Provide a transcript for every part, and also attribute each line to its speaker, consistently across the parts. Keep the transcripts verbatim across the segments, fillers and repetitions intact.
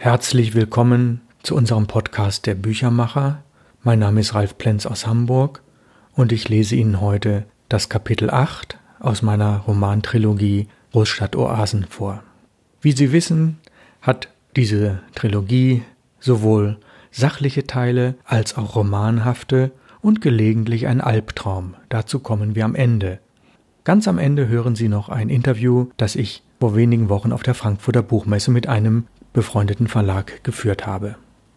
Speaker 1: Herzlich willkommen zu unserem Podcast der Büchermacher. Mein Name ist Ralf Plenz aus Hamburg und ich lese Ihnen heute das Kapitel acht aus meiner Romantrilogie Großstadtoasen vor. Wie Sie wissen, hat diese Trilogie sowohl sachliche Teile als auch romanhafte und gelegentlich ein Albtraum. Dazu kommen wir am Ende. Ganz am Ende hören Sie noch ein Interview, das ich vor wenigen Wochen auf der Frankfurter Buchmesse mit einem befreundeten Verlag geführt habe.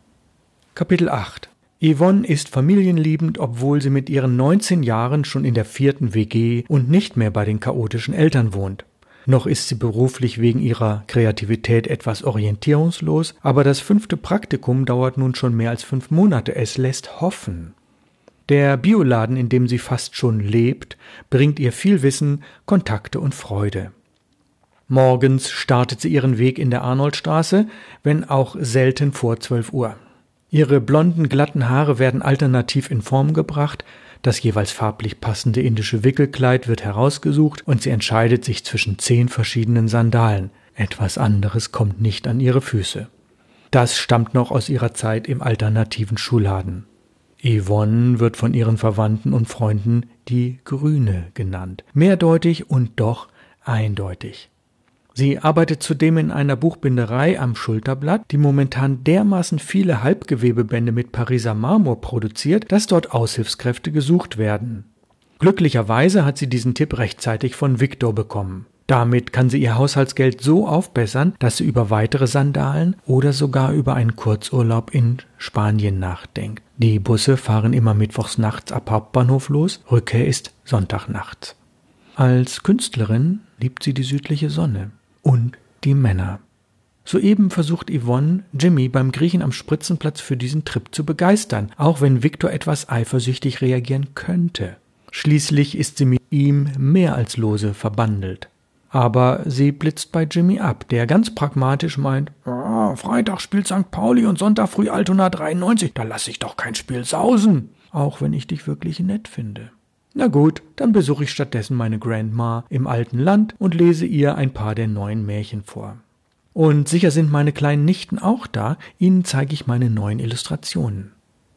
Speaker 1: Kapitel acht. Yvonne ist familienliebend, obwohl sie mit ihren neunzehn Jahren schon in der vierten W G und nicht mehr bei den chaotischen Eltern wohnt. Noch ist sie beruflich wegen ihrer Kreativität etwas orientierungslos, aber das fünfte Praktikum dauert nun schon mehr als fünf Monate. Es lässt hoffen. Der Bioladen, in dem sie fast schon lebt, bringt ihr viel Wissen, Kontakte und Freude. Morgens startet sie ihren Weg in der Arnoldstraße, wenn auch selten vor zwölf Uhr. Ihre blonden, glatten Haare werden alternativ in Form gebracht, das jeweils farblich passende indische Wickelkleid wird herausgesucht und sie entscheidet sich zwischen zehn verschiedenen Sandalen. Etwas anderes kommt nicht an ihre Füße. Das stammt noch aus ihrer Zeit im alternativen Schuhladen. Yvonne wird von ihren Verwandten und Freunden die Grüne genannt. Mehrdeutig und doch eindeutig. Sie arbeitet zudem in einer Buchbinderei am Schulterblatt, die momentan dermaßen viele Halbgewebebände mit Pariser Marmor produziert, dass dort Aushilfskräfte gesucht werden. Glücklicherweise hat sie diesen Tipp rechtzeitig von Viktor bekommen. Damit kann sie ihr Haushaltsgeld so aufbessern, dass sie über weitere Sandalen oder sogar über einen Kurzurlaub in Spanien nachdenkt. Die Busse fahren immer mittwochs nachts ab Hauptbahnhof los, Rückkehr ist Sonntagnachts. Als Künstlerin liebt sie die südliche Sonne und die Männer. Soeben versucht Yvonne, Jimmy beim Griechen am Spritzenplatz für diesen Trip zu begeistern, auch wenn Viktor etwas eifersüchtig reagieren könnte. Schließlich ist sie mit ihm mehr als lose verbandelt. Aber sie blitzt bei Jimmy ab, der ganz pragmatisch meint, ah, Freitag spielt Sankt Pauli und Sonntag früh Altona dreiundneunzig, da lasse ich doch kein Spiel sausen, auch wenn ich dich wirklich nett finde. Na gut, dann besuche ich stattdessen meine Grandma im alten Land und lese ihr ein paar der neuen Märchen vor. Und sicher sind meine kleinen Nichten auch da, ihnen zeige ich meine neuen Illustrationen.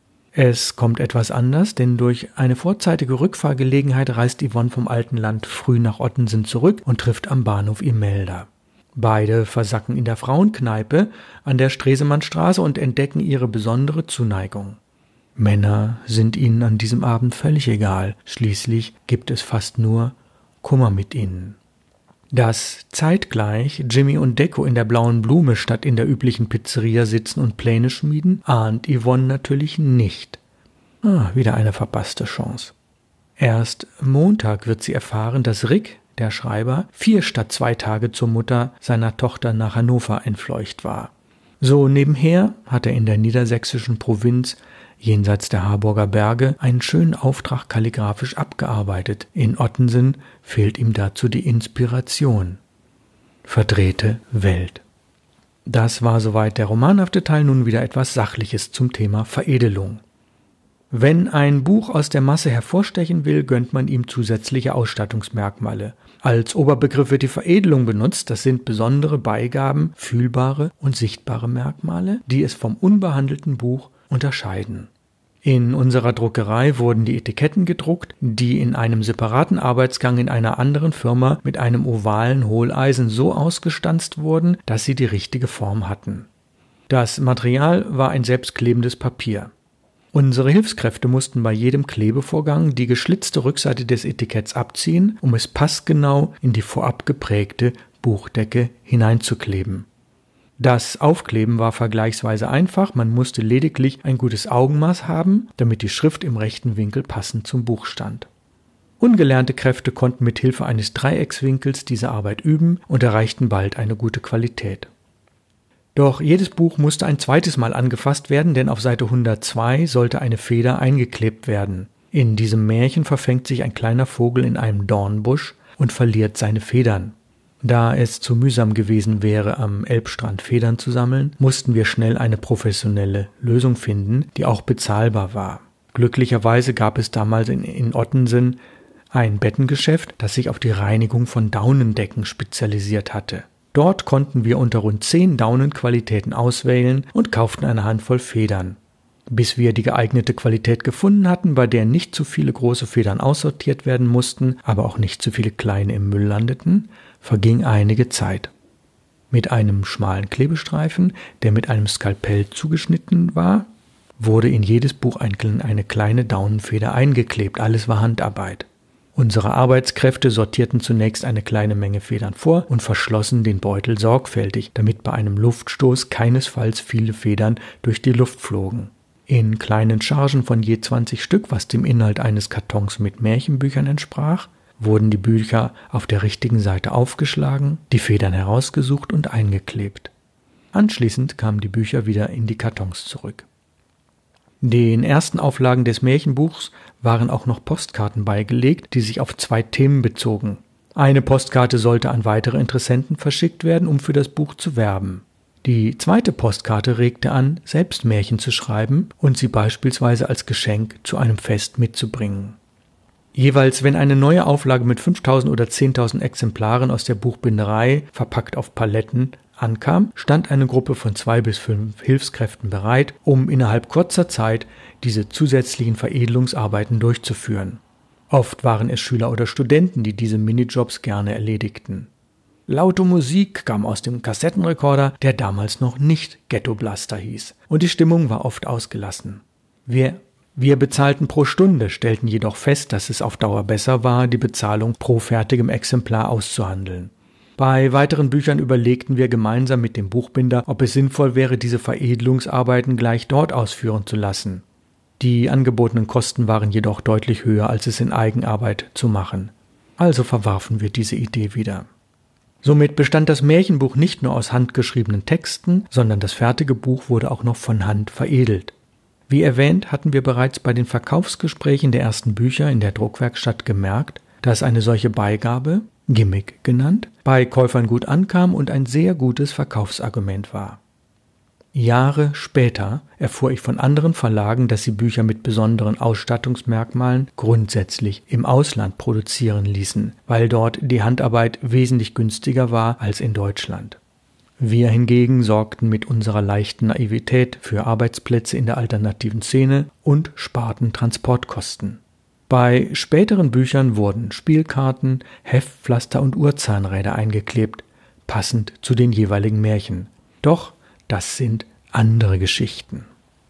Speaker 1: Es kommt etwas anders, denn durch eine vorzeitige Rückfahrgelegenheit reist Yvonne vom alten Land früh nach Ottensen zurück und trifft am Bahnhof Imelda. Beide versacken in der Frauenkneipe an der Stresemannstraße und entdecken ihre besondere Zuneigung. Männer sind ihnen an diesem Abend völlig egal, schließlich gibt es fast nur Kummer mit ihnen. Dass zeitgleich Jimmy und Deko in der Blauen Blume statt in der üblichen Pizzeria sitzen und Pläne schmieden, ahnt Yvonne natürlich nicht. Ah, wieder eine verpasste Chance. Erst Montag wird sie erfahren, dass Rick, der Schreiber, vier statt zwei Tage zur Mutter seiner Tochter nach Hannover entfleucht war. So nebenher hat er in der niedersächsischen Provinz jenseits der Harburger Berge einen schönen Auftrag kalligraphisch abgearbeitet. In Ottensen fehlt ihm dazu die Inspiration. Verdrehte Welt. Das war soweit der romanhafte Teil, nun wieder etwas Sachliches zum Thema Veredelung. Wenn ein Buch aus der Masse hervorstechen will, gönnt man ihm zusätzliche Ausstattungsmerkmale. Als Oberbegriff wird die Veredelung benutzt, das sind besondere Beigaben, fühlbare und sichtbare Merkmale, die es vom unbehandelten Buch unterscheiden. In unserer Druckerei wurden die Etiketten gedruckt, die in einem separaten Arbeitsgang in einer anderen Firma mit einem ovalen Hohleisen so ausgestanzt wurden, dass sie die richtige Form hatten. Das Material war ein selbstklebendes Papier. Unsere Hilfskräfte mussten bei jedem Klebevorgang die geschlitzte Rückseite des Etiketts abziehen, um es passgenau in die vorab geprägte Buchdecke hineinzukleben. Das Aufkleben war vergleichsweise einfach, man musste lediglich ein gutes Augenmaß haben, damit die Schrift im rechten Winkel passend zum Buch stand. Ungelernte Kräfte konnten mit Hilfe eines Dreieckswinkels diese Arbeit üben und erreichten bald eine gute Qualität. Doch jedes Buch musste ein zweites Mal angefasst werden, denn auf Seite hundertzwei sollte eine Feder eingeklebt werden. In diesem Märchen verfängt sich ein kleiner Vogel in einem Dornbusch und verliert seine Federn. Da es zu mühsam gewesen wäre, am Elbstrand Federn zu sammeln, mussten wir schnell eine professionelle Lösung finden, die auch bezahlbar war. Glücklicherweise gab es damals in, in Ottensen ein Bettengeschäft, das sich auf die Reinigung von Daunendecken spezialisiert hatte. Dort konnten wir unter rund zehn Daunenqualitäten auswählen und kauften eine Handvoll Federn. Bis wir die geeignete Qualität gefunden hatten, bei der nicht zu viele große Federn aussortiert werden mussten, aber auch nicht zu viele kleine im Müll landeten, verging einige Zeit. Mit einem schmalen Klebestreifen, der mit einem Skalpell zugeschnitten war, wurde in jedes Buch einzeln eine kleine Daunenfeder eingeklebt. Alles war Handarbeit. Unsere Arbeitskräfte sortierten zunächst eine kleine Menge Federn vor und verschlossen den Beutel sorgfältig, damit bei einem Luftstoß keinesfalls viele Federn durch die Luft flogen. In kleinen Chargen von je zwanzig Stück, was dem Inhalt eines Kartons mit Märchenbüchern entsprach, wurden die Bücher auf der richtigen Seite aufgeschlagen, die Federn herausgesucht und eingeklebt. Anschließend kamen die Bücher wieder in die Kartons zurück. Den ersten Auflagen des Märchenbuchs waren auch noch Postkarten beigelegt, die sich auf zwei Themen bezogen. Eine Postkarte sollte an weitere Interessenten verschickt werden, um für das Buch zu werben. Die zweite Postkarte regte an, selbst Märchen zu schreiben und sie beispielsweise als Geschenk zu einem Fest mitzubringen. Jeweils, wenn eine neue Auflage mit fünftausend oder zehntausend Exemplaren aus der Buchbinderei, verpackt auf Paletten, ankam, stand eine Gruppe von zwei bis fünf Hilfskräften bereit, um innerhalb kurzer Zeit diese zusätzlichen Veredelungsarbeiten durchzuführen. Oft waren es Schüler oder Studenten, die diese Minijobs gerne erledigten. Laute Musik kam aus dem Kassettenrekorder, der damals noch nicht Ghetto Blaster hieß, und die Stimmung war oft ausgelassen. Wir, wir bezahlten pro Stunde, stellten jedoch fest, dass es auf Dauer besser war, die Bezahlung pro fertigem Exemplar auszuhandeln. Bei weiteren Büchern überlegten wir gemeinsam mit dem Buchbinder, ob es sinnvoll wäre, diese Veredelungsarbeiten gleich dort ausführen zu lassen. Die angebotenen Kosten waren jedoch deutlich höher, als es in Eigenarbeit zu machen. Also verwarfen wir diese Idee wieder. Somit bestand das Märchenbuch nicht nur aus handgeschriebenen Texten, sondern das fertige Buch wurde auch noch von Hand veredelt. Wie erwähnt, hatten wir bereits bei den Verkaufsgesprächen der ersten Bücher in der Druckwerkstatt gemerkt, dass eine solche Beigabe, Gimmick genannt, bei Käufern gut ankam und ein sehr gutes Verkaufsargument war. Jahre später erfuhr ich von anderen Verlagen, dass sie Bücher mit besonderen Ausstattungsmerkmalen grundsätzlich im Ausland produzieren ließen, weil dort die Handarbeit wesentlich günstiger war als in Deutschland. Wir hingegen sorgten mit unserer leichten Naivität für Arbeitsplätze in der alternativen Szene und sparten Transportkosten. Bei späteren Büchern wurden Spielkarten, Heftpflaster und Uhrzahnräder eingeklebt, passend zu den jeweiligen Märchen. Doch das sind andere Geschichten.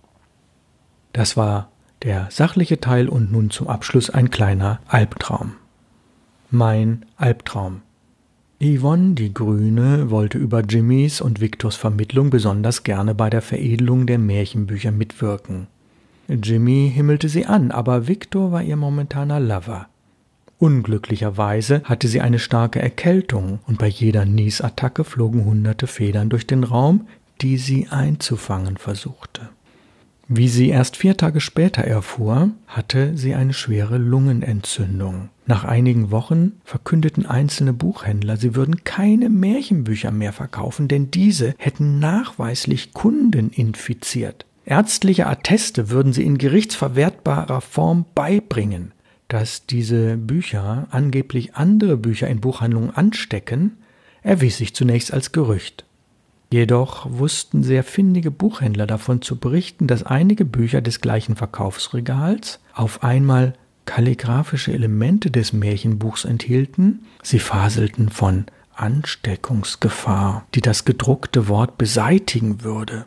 Speaker 1: Das war der sachliche Teil und nun zum Abschluss ein kleiner Albtraum. Mein Albtraum. Yvonne, die Grüne, wollte über Jimmys und Victors Vermittlung besonders gerne bei der Veredelung der Märchenbücher mitwirken. Jimmy himmelte sie an, aber Victor war ihr momentaner Lover. Unglücklicherweise hatte sie eine starke Erkältung und bei jeder Niesattacke flogen hunderte Federn durch den Raum, die sie einzufangen versuchte. Wie sie erst vier Tage später erfuhr, hatte sie eine schwere Lungenentzündung. Nach einigen Wochen verkündeten einzelne Buchhändler, sie würden keine Märchenbücher mehr verkaufen, denn diese hätten nachweislich Kunden infiziert. Ärztliche Atteste würden sie in gerichtsverwertbarer Form beibringen. Dass diese Bücher angeblich andere Bücher in Buchhandlungen anstecken, erwies sich zunächst als Gerücht. Jedoch wussten sehr findige Buchhändler davon zu berichten, dass einige Bücher des gleichen Verkaufsregals auf einmal kalligraphische Elemente des Märchenbuchs enthielten. Sie faselten von Ansteckungsgefahr, die das gedruckte Wort beseitigen würde.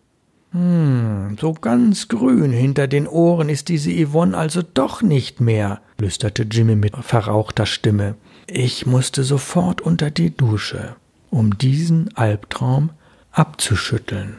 Speaker 1: »Hm, so ganz grün hinter den Ohren ist diese Yvonne also doch nicht mehr«, flüsterte Jimmy mit verrauchter Stimme. »Ich musste sofort unter die Dusche, um diesen Albtraum abzuschütteln.«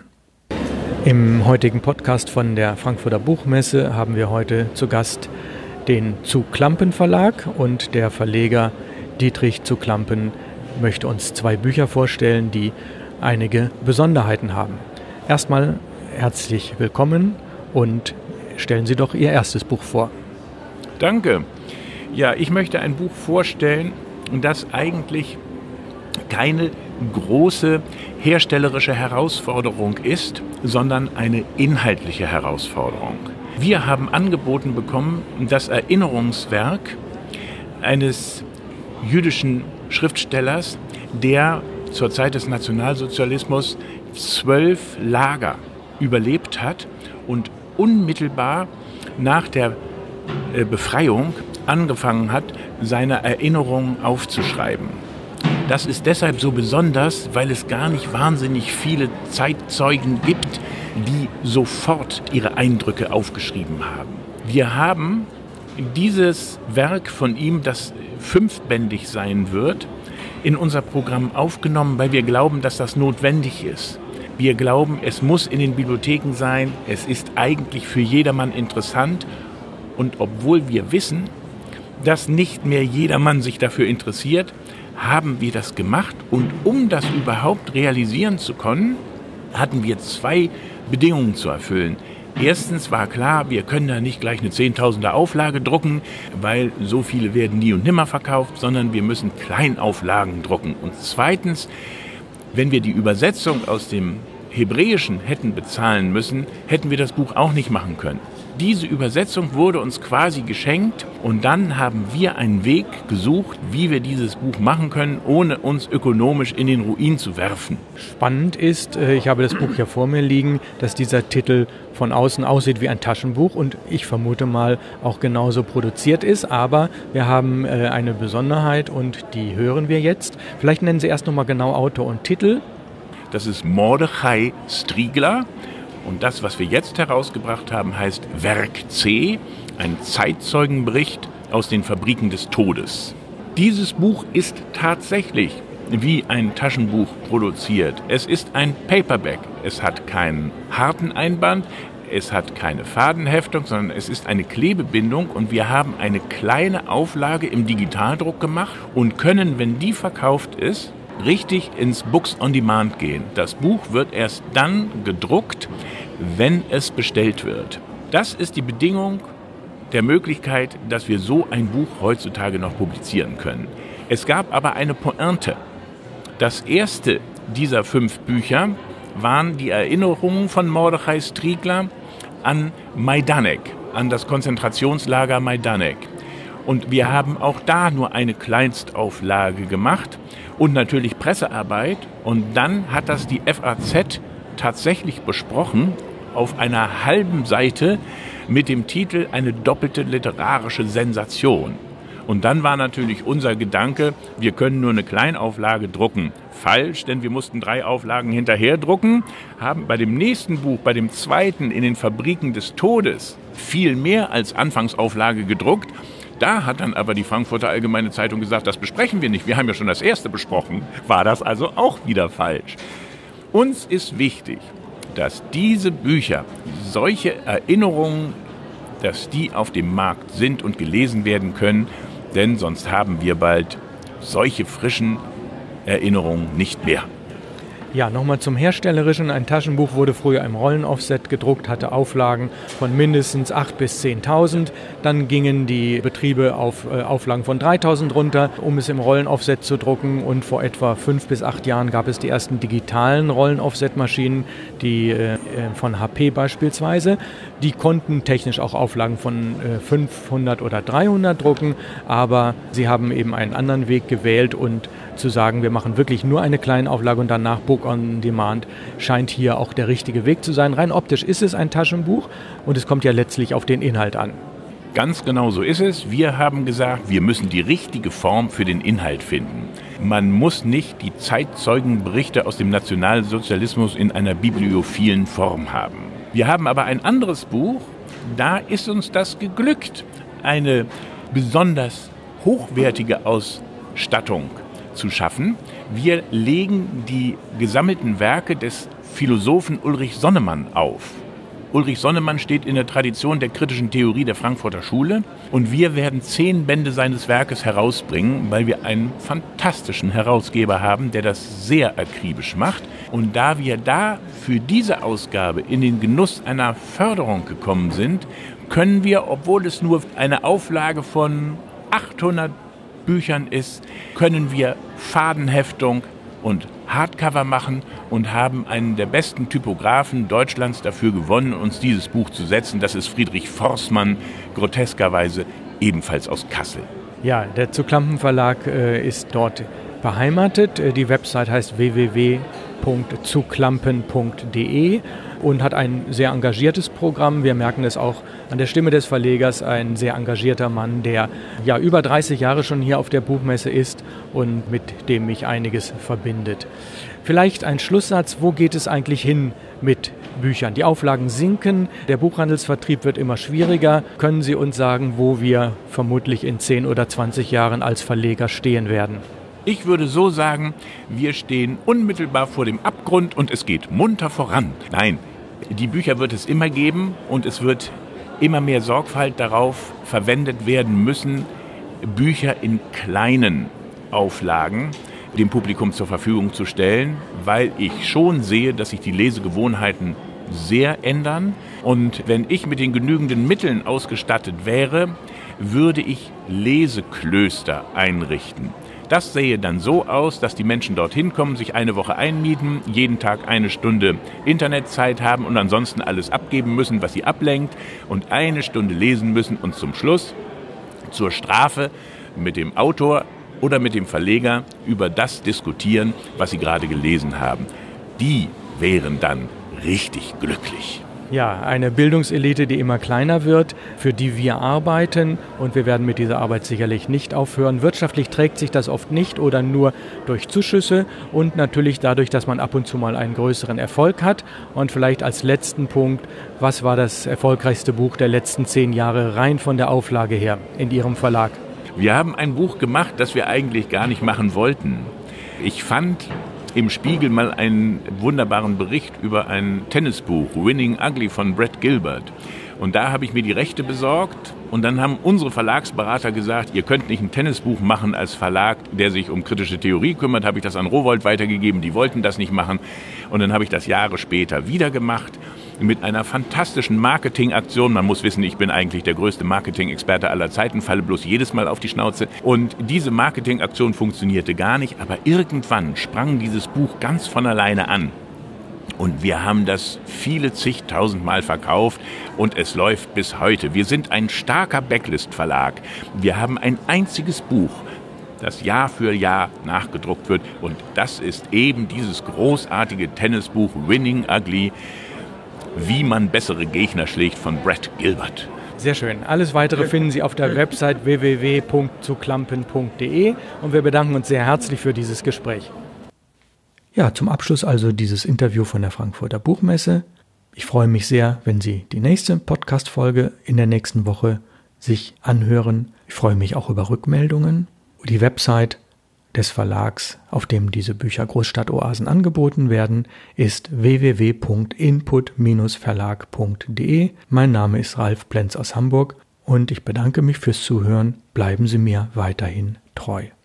Speaker 1: Im heutigen Podcast von der Frankfurter Buchmesse haben wir heute zu Gast den Zu Klampen Verlag, und der Verleger Dietrich zu Klampen möchte uns zwei Bücher vorstellen, die einige Besonderheiten haben. Erstmal herzlich willkommen und stellen Sie doch Ihr erstes Buch vor.
Speaker 2: Danke. Ja, ich möchte ein Buch vorstellen, das eigentlich keine große herstellerische Herausforderung ist, sondern eine inhaltliche Herausforderung. Wir haben angeboten bekommen, das Erinnerungswerk eines jüdischen Schriftstellers, der zur Zeit des Nationalsozialismus zwölf Lager überlebt hat und unmittelbar nach der Befreiung angefangen hat, seine Erinnerungen aufzuschreiben. Das ist deshalb so besonders, weil es gar nicht wahnsinnig viele Zeitzeugen gibt, die sofort ihre Eindrücke aufgeschrieben haben. Wir haben dieses Werk von ihm, das fünfbändig sein wird, in unser Programm aufgenommen, weil wir glauben, dass das notwendig ist. Wir glauben, es muss in den Bibliotheken sein, es ist eigentlich für jedermann interessant. Und obwohl wir wissen, dass nicht mehr jedermann sich dafür interessiert, haben wir das gemacht. Und um das überhaupt realisieren zu können, hatten wir zwei Bedingungen zu erfüllen. Erstens war klar, wir können da nicht gleich eine Zehntausender Auflage drucken, weil so viele werden nie und nimmer verkauft, sondern wir müssen Kleinauflagen drucken. Und zweitens, wenn wir die Übersetzung aus dem Hebräischen hätten bezahlen müssen, hätten wir das Buch auch nicht machen können. Diese Übersetzung wurde uns quasi geschenkt und dann haben wir einen Weg gesucht, wie wir dieses Buch machen können, ohne uns ökonomisch in den Ruin zu werfen.
Speaker 1: Spannend ist, ich habe das Buch ja vor mir liegen, dass dieser Titel von außen aussieht wie ein Taschenbuch und ich vermute mal auch genauso produziert ist, aber wir haben eine Besonderheit und die hören wir jetzt. Vielleicht nennen Sie erst nochmal genau Autor und Titel.
Speaker 2: Das ist Mordechai Striegler. Und das, was wir jetzt herausgebracht haben, heißt Werk C, ein Zeitzeugenbericht aus den Fabriken des Todes. Dieses Buch ist tatsächlich wie ein Taschenbuch produziert. Es ist ein Paperback. Es hat keinen harten Einband, es hat keine Fadenheftung, sondern es ist eine Klebebindung und wir haben eine kleine Auflage im Digitaldruck gemacht und können, wenn die verkauft ist, richtig ins Books on Demand gehen. Das Buch wird erst dann gedruckt, wenn es bestellt wird. Das ist die Bedingung der Möglichkeit, dass wir so ein Buch heutzutage noch publizieren können. Es gab aber eine Pointe. Das erste dieser fünf Bücher waren die Erinnerungen von Mordechai Striegler an Majdanek, an das Konzentrationslager Majdanek. Und wir haben auch da nur eine Kleinstauflage gemacht und natürlich Pressearbeit. Und dann hat das die F A Z tatsächlich besprochen auf einer halben Seite mit dem Titel Eine doppelte literarische Sensation. Und dann war natürlich unser Gedanke, wir können nur eine Kleinauflage drucken. Falsch, denn wir mussten drei Auflagen hinterher drucken, haben bei dem nächsten Buch, bei dem zweiten in den Fabriken des Todes, viel mehr als Anfangsauflage gedruckt. Da hat dann aber die Frankfurter Allgemeine Zeitung gesagt, das besprechen wir nicht, wir haben ja schon das erste besprochen. War das also auch wieder falsch. Uns ist wichtig, dass diese Bücher, solche Erinnerungen, dass die auf dem Markt sind und gelesen werden können, denn sonst haben wir bald solche frischen Erinnerungen nicht mehr.
Speaker 1: Ja, nochmal zum Herstellerischen. Ein Taschenbuch wurde früher im Rollenaufset gedruckt, hatte Auflagen von mindestens achttausend bis zehntausend. Dann gingen die Betriebe auf äh, Auflagen von dreitausend runter, um es im Rollenaufset zu drucken. Und vor etwa fünf bis acht Jahren gab es die ersten digitalen Rollenaufsetmaschinen, die äh, von H P beispielsweise. Die konnten technisch auch Auflagen von äh, fünfhundert oder dreihundert drucken, aber sie haben eben einen anderen Weg gewählt und zu sagen, wir machen wirklich nur eine kleine Auflage und danach Book on Demand, scheint hier auch der richtige Weg zu sein. Rein optisch ist es ein Taschenbuch und es kommt ja letztlich auf den Inhalt an.
Speaker 2: Ganz genau so ist es. Wir haben gesagt, wir müssen die richtige Form für den Inhalt finden. Man muss nicht die Zeitzeugenberichte aus dem Nationalsozialismus in einer bibliophilen Form haben. Wir haben aber ein anderes Buch, da ist uns das geglückt, eine besonders hochwertige Ausstattung zu schaffen. Wir legen die gesammelten Werke des Philosophen Ulrich Sonnemann auf. Ulrich Sonnemann steht in der Tradition der kritischen Theorie der Frankfurter Schule und wir werden zehn Bände seines Werkes herausbringen, weil wir einen fantastischen Herausgeber haben, der das sehr akribisch macht. Und da wir da für diese Ausgabe in den Genuss einer Förderung gekommen sind, können wir, obwohl es nur eine Auflage von achthundert Büchern ist, können wir Fadenheftung und Hardcover machen und haben einen der besten Typografen Deutschlands dafür gewonnen, uns dieses Buch zu setzen. Das ist Friedrich Forstmann, groteskerweise ebenfalls aus Kassel.
Speaker 1: Ja, der Zu Klampen Verlag äh, ist dort beheimatet. Die Website heißt w w w punkt zuklampen punkt d e und hat ein sehr engagiertes Programm. Wir merken es auch an der Stimme des Verlegers, ein sehr engagierter Mann, der ja über dreißig Jahre schon hier auf der Buchmesse ist und mit dem mich einiges verbindet. Vielleicht ein Schlusssatz, wo geht es eigentlich hin mit Büchern? Die Auflagen sinken, der Buchhandelsvertrieb wird immer schwieriger. Können Sie uns sagen, wo wir vermutlich in zehn oder zwanzig Jahren als Verleger stehen werden?
Speaker 2: Ich würde so sagen, wir stehen unmittelbar vor dem Abgrund und es geht munter voran. Nein, die Bücher wird es immer geben und es wird immer mehr Sorgfalt darauf verwendet werden müssen, Bücher in kleinen Auflagen dem Publikum zur Verfügung zu stellen, weil ich schon sehe, dass sich die Lesegewohnheiten sehr ändern. Und wenn ich mit den genügenden Mitteln ausgestattet wäre, würde ich Leseklöster einrichten. Das sähe dann so aus, dass die Menschen dorthin kommen, sich eine Woche einmieten, jeden Tag eine Stunde Internetzeit haben und ansonsten alles abgeben müssen, was sie ablenkt und eine Stunde lesen müssen und zum Schluss zur Strafe mit dem Autor oder mit dem Verleger über das diskutieren, was sie gerade gelesen haben. Die wären dann richtig glücklich.
Speaker 1: Ja, eine Bildungselite, die immer kleiner wird, für die wir arbeiten und wir werden mit dieser Arbeit sicherlich nicht aufhören. Wirtschaftlich trägt sich das oft nicht oder nur durch Zuschüsse und natürlich dadurch, dass man ab und zu mal einen größeren Erfolg hat. Und vielleicht als letzten Punkt, was war das erfolgreichste Buch der letzten zehn Jahre rein von der Auflage her in Ihrem Verlag?
Speaker 2: Wir haben ein Buch gemacht, das wir eigentlich gar nicht machen wollten. Ich fand im Spiegel mal einen wunderbaren Bericht über ein Tennisbuch, Winning Ugly von Brett Gilbert. Und da habe ich mir die Rechte besorgt und dann haben unsere Verlagsberater gesagt, ihr könnt nicht ein Tennisbuch machen als Verlag, der sich um kritische Theorie kümmert. Habe ich das an Rowohlt weitergegeben, die wollten das nicht machen. Und dann habe ich das Jahre später wieder gemacht mit einer fantastischen Marketingaktion. Man muss wissen, ich bin eigentlich der größte Marketing-Experte aller Zeiten, falle bloß jedes Mal auf die Schnauze. Und diese Marketingaktion funktionierte gar nicht, aber irgendwann sprang dieses Buch ganz von alleine an. Und wir haben das viele zigtausend Mal verkauft und es läuft bis heute. Wir sind ein starker Backlist-Verlag. Wir haben ein einziges Buch, das Jahr für Jahr nachgedruckt wird. Und das ist eben dieses großartige Tennisbuch Winning Ugly, wie man bessere Gegner schlägt, von Brett Gilbert.
Speaker 1: Sehr schön. Alles Weitere finden Sie auf der Website w w w punkt zuklampen punkt d e und wir bedanken uns sehr herzlich für dieses Gespräch. Ja, zum Abschluss also dieses Interview von der Frankfurter Buchmesse. Ich freue mich sehr, wenn Sie die nächste Podcast-Folge in der nächsten Woche sich anhören. Ich freue mich auch über Rückmeldungen. Die Website des Verlags, auf dem diese Bücher Großstadtoasen angeboten werden, ist w w w punkt input Bindestrich verlag punkt d e. Mein Name ist Ralf Plenz aus Hamburg und ich bedanke mich fürs Zuhören. Bleiben Sie mir weiterhin treu.